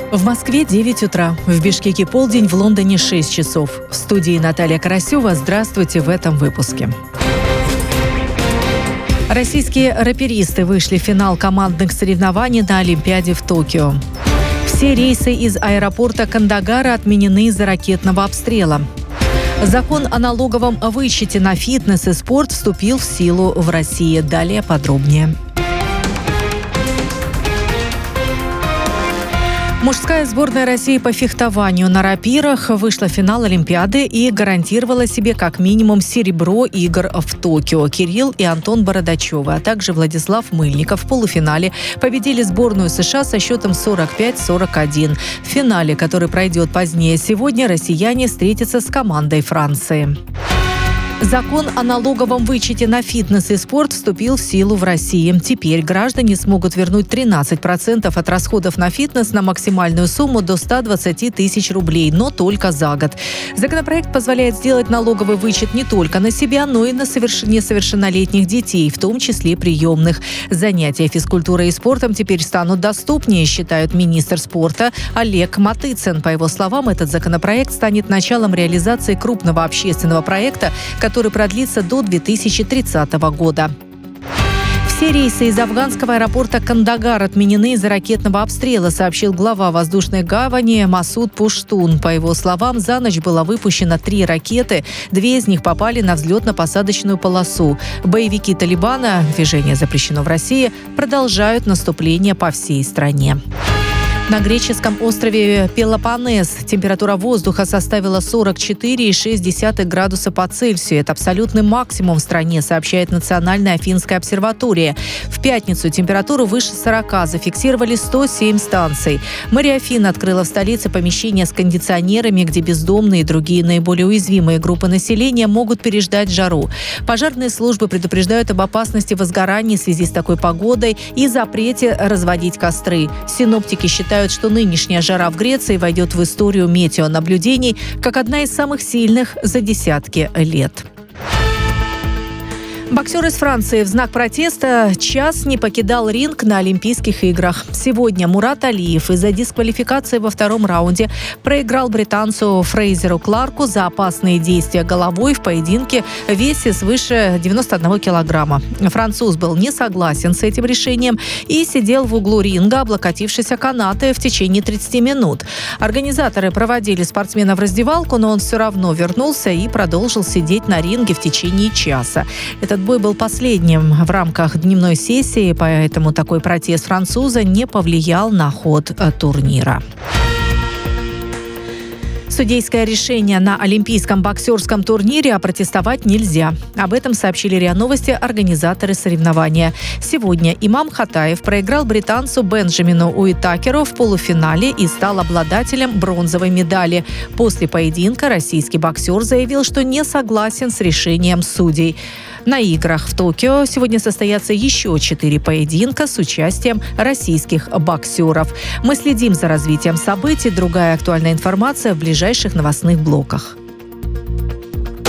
В Москве 9 утра, в Бишкеке полдень, в Лондоне 6 часов. В студии Наталья Карасева. Здравствуйте в этом выпуске. Российские раперисты вышли в финал командных соревнований на Олимпиаде в Токио. Все рейсы из аэропорта Кандагара отменены из-за ракетного обстрела. Закон о налоговом вычете на фитнес и спорт вступил в силу в России. Далее подробнее. Мужская сборная России по фехтованию на рапирах вышла в финал Олимпиады и гарантировала себе как минимум серебро игр в Токио. Кирилл и Антон Бородачевы, а также Владислав Мыльников в полуфинале победили сборную США со счетом 45-41. В финале, который пройдет позднее сегодня, россияне встретятся с командой Франции. Закон о налоговом вычете на фитнес и спорт вступил в силу в России. Теперь граждане смогут вернуть 13% от расходов на фитнес на максимальную сумму до 120 тысяч рублей, но только за год. Законопроект позволяет сделать налоговый вычет не только на себя, но и на несовершеннолетних детей, в том числе приемных. Занятия физкультурой и спортом теперь станут доступнее, считает министр спорта Олег Матыцин. По его словам, этот законопроект станет началом реализации крупного общественного проекта, который продлится до 2030 года. Все рейсы из афганского аэропорта Кандагар отменены из-за ракетного обстрела, сообщил глава воздушной гавани Масуд Пуштун. По его словам, за ночь было выпущено 3 ракеты, 2 из них попали на взлетно-посадочную полосу. Боевики Талибана, движение запрещено в России, продолжают наступление по всей стране. На греческом острове Пелопоннес температура воздуха составила 44,6 градуса по Цельсию. Это абсолютный максимум в стране, сообщает Национальная Афинская обсерватория. В пятницу температуру выше 40 зафиксировали 107 станций. Мэрия Афин открыла в столице помещения с кондиционерами, где бездомные и другие наиболее уязвимые группы населения могут переждать жару. Пожарные службы предупреждают об опасности возгораний в связи с такой погодой и запрете разводить костры. Синоптики считают, что нынешняя жара в Греции войдет в историю метеонаблюдений как одна из самых сильных за десятки лет. Боксер из Франции в знак протеста час не покидал ринг на Олимпийских играх. Сегодня Мурат Алиев из-за дисквалификации во втором раунде проиграл британцу Фрейзеру Кларку за опасные действия головой в поединке в весе свыше 91 килограмма. Француз был не согласен с этим решением и сидел в углу ринга, облокотившись о канаты в течение 30 минут. Организаторы проводили спортсмена в раздевалку, но он все равно вернулся и продолжил сидеть на ринге в течение часа. Этот бой был последним в рамках дневной сессии, поэтому такой протест француза не повлиял на ход турнира. Судейское решение на Олимпийском боксерском турнире опротестовать нельзя. Об этом сообщили РИА Новости организаторы соревнования. Сегодня Имам Хатаев проиграл британцу Бенджамину Уитакеру в полуфинале и стал обладателем бронзовой медали. После поединка российский боксер заявил, что не согласен с решением судей. На играх в Токио сегодня состоятся еще 4 поединка с участием российских боксеров. Мы следим за развитием событий. Другая актуальная информация в ближайших новостных блоках.